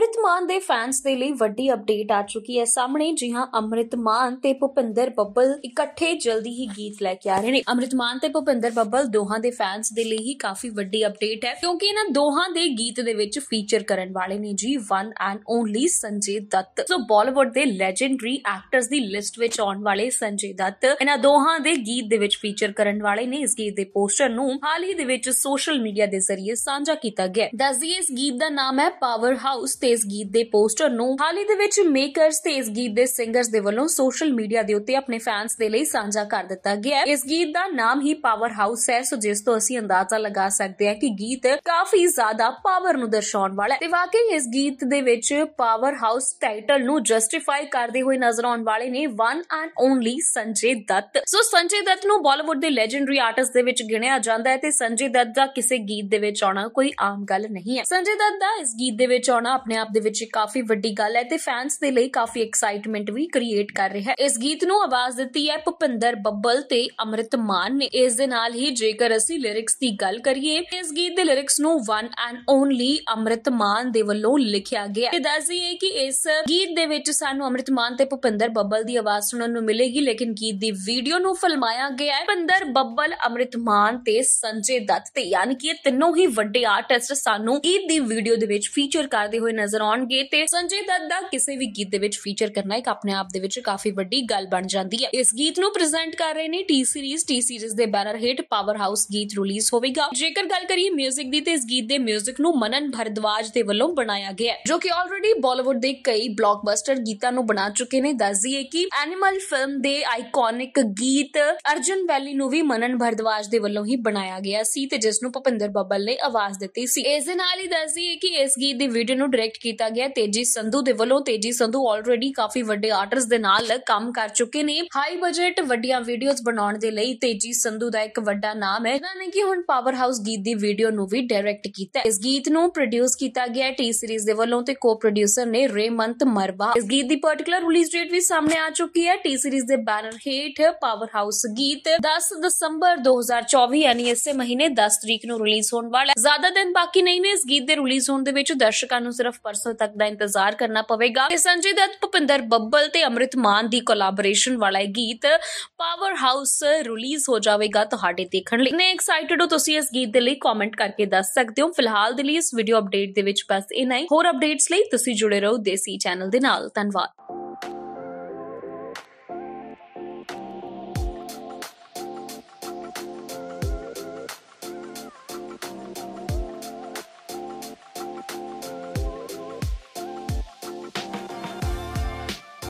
ਅੰਮ੍ਰਿਤ ਮਾਨ ਦੇ ਫੈਨਸ ਦੇ ਲਈ ਵੱਡੀ ਅਪਡੇਟ ਆ ਚੁੱਕੀ ਹੈ ਸਾਹਮਣੇ। ਜੀ ਹਾਂ, ਅੰਮ੍ਰਿਤ ਮਾਨ ਤੇ ਭੁਪਿੰਦਰ ਬੱਬਲ ਇਕੱਠੇ ਜਲਦੀ ਹੀ ਗੀਤ ਲੈ ਕੇ ਆ ਰਹੇ ਨੇ। ਅੰਮ੍ਰਿਤ ਮਾਨ ਤੇ ਭੁਪਿੰਦਰ ਬੱਬਲ ਦੋਹਾਂ ਦੇ ਫੈਨਸ ਦੇ ਲਈ ਹੀ ਕਾਫੀ ਵੱਡੀ ਅਪਡੇਟ ਹੈ, ਕਿਉਂਕਿ ਇਹਨਾਂ ਦੋਹਾਂ ਦੇ ਗੀਤ ਦੇ ਵਿੱਚ ਫੀਚਰ ਕਰਨ ਵਾਲੇ ਨੇ ਜੀ one and only Sanjay Dutt. So Bollywood ਦੇ ਲੈਜੈਂਡਰੀ ਐਕਟਰਸ ਦੀ ਲਿਸਟ ਵਿੱਚ ਆਉਣ ਵਾਲੇ ਸੰਜੇ ਦੱਤ ਇਹਨਾਂ ਦੋਹਾਂ ਦੇ ਗੀਤ ਦੇ ਵਿੱਚ ਫੀਚਰ ਕਰਨ ਵਾਲੇ ਨੇ। ਇਸ ਗੀਤ ਦੇ ਪੋਸਟਰ ਨੂੰ ਹਾਲ ਹੀ ਦੇ ਵਿੱਚ ਸੋਸ਼ਲ ਮੀਡੀਆ ਦੇ ਜ਼ਰੀਏ ਸਾਂਝਾ ਕੀਤਾ ਗਿਆ। ਦੱਸ ਦਈਏ, ਇਸ ਗੀਤ ਦਾ ਨਾਮ ਹੈ ਪਾਵਰ ਹਾਊਸ ਤੇ ਇਸ ਗੀਤ ਦੇ ਪੋਸਟਰ ਨੂੰ ਹਾਲ ਹੀ ਦੇ ਵਿੱਚ ਮੇਕਰਸ ਤੇ ਇਸ ਗੀਤ ਦੇ ਸਿੰਗਰਸ ਦੇ ਵੱਲੋਂ ਸੋਸ਼ਲ ਮੀਡੀਆ ਦੇ ਉੱਤੇ ਆਪਣੇ ਫੈਨਸ ਦੇ ਲਈ ਸਾਂਝਾ ਕਰ ਦਿੱਤਾ ਗਿਆ ਹੈ। ਇਸ ਗੀਤ ਦਾ ਨਾਮ ਹੀ ਪਾਵਰ ਹਾਊਸ ਹੈ, ਸੋ ਜਿਸ ਤੋਂ ਅਸੀਂ ਅੰਦਾਜ਼ਾ ਲਗਾ ਸਕਦੇ ਹਾਂ ਕਿ ਗੀਤ ਕਾਫੀ ਜ਼ਿਆਦਾ ਪਾਵਰ ਨੂੰ ਦਰਸਾਉਣ ਵਾਲਾ ਹੈ। ਤੇ ਵਾਕਈ ਇਸ ਗੀਤ ਦੇ ਵਿੱਚ ਪਾਵਰ ਹਾਊਸ ਟਾਈਟਲ ਨੂੰ ਜਸਟੀਫਾਈ ਕਰਦੇ ਹੋਏ ਨਜ਼ਰ ਆਉਣ ਵਾਲੇ ਨੇ one and only Sanjay Dutt. So Sanjay Dutt ਨੂੰ ਬਾਲੀਵੁੱਡ ਦੇ ਲੈਜੈਂਡਰੀ ਆਰਟਿਸਟ ਦੇ ਵਿੱਚ ਗਿਣਿਆ ਜਾਂਦਾ ਹੈ ਤੇ ਸੰਜੇ ਦੱਤ ਦਾ ਕਿਸੇ ਗੀਤ ਦੇ ਵਿੱਚ ਆਉਣਾ ਕੋਈ ਆਮ ਗੱਲ ਨਹੀਂ ਹੈ। ਸੰਜੇ ਦੱਤ ਦਾ ਇਸ ਗੀਤ ਦੇ ਵਿੱਚ ਆਉਣਾ ਆਪਣੇ ਆਪ ਦੇ ਵਿੱਚ ਕਾਫੀ ਵੱਡੀ ਗੱਲ ਹੈ ਤੇ ਫੈਨਸ ਦੇ ਲਈ ਕਾਫੀ ਐਕਸਾਈਟਮੈਂਟ ਵੀ ਕ੍ਰੀਏਟ ਕਰ ਰਿਹਾ ਹੈ। ਇਸ ਗੀਤ ਨੂੰ ਆਵਾਜ਼ ਦਿੱਤੀ ਹੈ ਭੁਪਿੰਦਰ ਬੱਬਲ ਤੇ ਅੰਮ੍ਰਿਤ ਮਾਨ ਨੇ। ਇਸ ਦੇ ਨਾਲ ਹੀ ਜੇਕਰ ਅਸੀਂ ਲਿਰਿਕਸ ਦੀ ਗੱਲ ਕਰੀਏ, ਇਸ ਗੀਤ ਦੇ ਲਿਰਿਕਸ ਨੂੰ one and only Amrit Maan ਦੇ ਵੱਲੋਂ ਲਿਖਿਆ ਗਿਆ ਤੇ ਦੱਸ ਦਈਏ ਕਿ ਇਸ ਗੀਤ ਦੇ ਵਿੱਚ ਸਾਨੂੰ ਅੰਮ੍ਰਿਤ ਮਾਨ ਤੇ ਭੁਪਿੰਦਰ ਬੱਬਲ ਦੀ ਆਵਾਜ਼ ਸੁਣਨ ਨੂੰ ਮਿਲੇਗੀ, ਲੇਕਿਨ ਗੀਤ ਦੀ ਵੀਡੀਓ ਨੂੰ ਫਿਲਮਾਇਆ ਗਿਆ ਹੈ ਭੁਪਿੰਦਰ ਬੱਬਲ, ਅੰਮ੍ਰਿਤ ਮਾਨ ਤੇ ਸੰਜੇ ਦੱਤ ਤੇ, ਯਾਨੀ ਕਿ ਇਹ ਤਿੰਨੋਂ ਹੀ ਵੱਡੇ ਆਰਟਿਸਟ ਸਾਨੂੰ ਗੀਤ ਦੀ ਵੀਡੀਓ ਦੇ ਵਿੱਚ ਫੀਚਰ ਕਰਦੇ ਹੋਏ ਨਜ਼ਰ ਆਉਣਗੇ ਤੇ ਸੰਜੇ ਦੱਤ ਦਾ ਕਿਸੇ ਵੀ ਗੀਤ ਦੇ ਵਿੱਚ ਫੀਚਰ ਕਰਨਾ ਇੱਕ ਆਪਣੇ ਆਪ ਦੇ ਵਿੱਚ ਕਾਫੀ ਵੱਡੀ ਗੱਲ ਬਣ ਜਾਂਦੀ ਹੈ। ਇਸ ਗੀਤ ਨੂੰ ਪ੍ਰੈਜ਼ੈਂਟ ਕਰ ਰਹੇ ਨੇ ਟੀ ਸੀਰੀਜ਼ ਦੇ ਬੈਨਰ ਹੇਠ ਪਾਵਰ ਹਾਊਸ ਗੀਤ ਰਿਲੀਜ਼ ਹੋਵੇਗਾ। ਜੇਕਰ ਗੱਲ ਕਰੀਏ 뮤직 ਦੀ ਤੇ ਇਸ ਗੀਤ ਦੇ 뮤직 ਨੂੰ ਮਨਨ ਭਰਦਵਾਜ ਦੇ ਵੱਲੋਂ ਬਣਾਇਆ ਗਿਆ ਹੈ, ਜੋ ਕਿ ਆਲਰੇਡੀ ਬਾਲੀਵੁੱਡ ਦੇ ਕਈ ਬਲੌਕਬਸਟਰ ਗੀਤਾਂ ਨੂੰ ਬਣਾ ਚੁੱਕੇ ਨੇ। ਦੱਸ ਦਈਏ ਕਿ ਐਨੀਮਲ ਫਿਲਮ ਦੇ ਆਈਕੋਨਿਕ ਗੀਤ ਅਰਜੁਨ ਵੈਲੀ ਨੂੰ ਵੀ ਮਨਨ ਭਰਦਵਾਜ ਦੇ ਵੱਲੋਂ ਹੀ ਬਣਾਇਆ ਗਿਆ ਸੀ ਤੇ ਜਿਸ ਨੂੰ ਭੁਪਿੰਦਰ ਬੱਬਲ ਨੇ ਆਵਾਜ਼ ਦਿੱਤੀ ਸੀ। ਇਸ ਦੇ ਨਾਲ ਹੀ ਦੱਸ ਦਈਏ ਕਿ ਇਸ ਗੀਤ ਦੀ ਵੀਡੀਓ ਨੂੰ ਡਾਇਰੈਕਟ ਕੀਤਾ ਗਿਆ ਤੇਜੀ ਸੰਧੂ ਦੇ ਵੱਲੋਂ। ਤੇਜੀ ਸੰਧੂ ਆਲਰੇਡੀ ਕਾਫੀ ਵੱਡੇ ਆਰਟਿਸਟ ਦੇ ਨਾਲ ਕੰਮ ਕਰ ਚੁੱਕੇ ਨੇ। ਹਾਈ ਬਜਟ ਵੱਡੀਆਂ ਵੀਡੀਓਜ਼ ਬਣਾਉਣ ਦੇ ਲਈ ਤੇਜੀ ਸੰਧੂ ਦਾ ਇੱਕ ਵੱਡਾ ਨਾਮ ਹੈ, ਇਹਨਾਂ ਨੇ ਕਿ ਹੁਣ ਪਾਵਰ ਹਾਊਸ ਗੀਤ ਦੀ ਵੀਡੀਓ ਨੂੰ ਵੀ ਡਾਇਰੈਕਟ ਕੀਤਾ। ਇਸ ਗੀਤ ਨੂੰ ਪ੍ਰੋਡਿਊਸ ਕੀਤਾ ਗਿਆ ਟੀ ਸੀਰੀਜ਼ ਦੇ ਵੱਲੋਂ ਤੇ ਕੋ-ਪ੍ਰੋਡਿਊਸਰ ਨੇ ਰੇਮੰਤ ਮਰਵਾ। ਇਸ ਗੀਤ ਦੀ ਪਾਰਟਿਕੂਲਰ ਰਿਲੀਜ਼ ਡੇਟ ਵੀ ਸਾਹਮਣੇ ਆ ਚੁੱਕੀ ਹੈ। ਟੀ ਸੀਰੀਜ਼ ਦੇ ਬੈਨਰ ਹੇਠ ਪਾਵਰ ਹਾਊਸ ਗੀਤ 10 ਦਸੰਬਰ 2024 ਯਾਨੀ ਇਸੇ ਮਹੀਨੇ 10 ਤਰੀਕ ਨੂੰ ਰਿਲੀਜ਼ ਹੋਣ ਵਾਲਾ ਹੈ। ਜ਼ਿਆਦਾ ਦਿਨ ਬਾਕੀ ਨਹੀਂ ਨੇ ਇਸ ਗੀਤ ਦੇ ਰਿਲੀਜ਼ ਹੋਣ ਦੇ ਵਿੱਚ, ਦਰਸ਼ਕਾਂ ਨੂੰ ਸਿਰਫ ਪਰਸੋਂ ਤੱਕ ਦਾ ਇੰਤਜ਼ਾਰ ਕਰਨਾ ਪਵੇਗਾ ਤੇ ਸੰਜੇ ਦੱਤ, ਭੁਪਿੰਦਰ ਬੱਬਲ ਤੇ ਅੰਮ੍ਰਿਤ ਮਾਨ ਦੀ ਕੋਲੈਬੋਰੇਸ਼ਨ ਵਾਲਾ ਇਹ ਗੀਤ ਪਾਵਰ ਹਾਊਸ ਰਿਲੀਜ਼ ਹੋ ਜਾਵੇਗਾ ਤੁਹਾਡੇ ਦੇਖਣ ਲਈ। ਕਿੰਨੇ ਐਕਸਾਈਟਡ ਹੋ ਤੁਸੀਂ ਇਸ ਗੀਤ ਦੇ ਲਈ? ਕਮੈਂਟ ਕਰਕੇ ਦੱਸ ਸਕਦੇ ਹੋ। ਫਿਲਹਾਲ ਦੇ ਲਈ ਇਸ ਵੀਡੀਓ ਅਪਡੇਟ ਦੇ ਵਿੱਚ ਬਸ ਇੰਨਾ ਹੀ। ਹੋਰ ਅਪਡੇਟਸ ਲਈ ਤੁਸੀਂ ਜੁੜੇ ਰਹੋ ਦੇਸੀ ਚੈਨਲ ਦੇ ਨਾਲ। ਧੰਨਵਾਦ।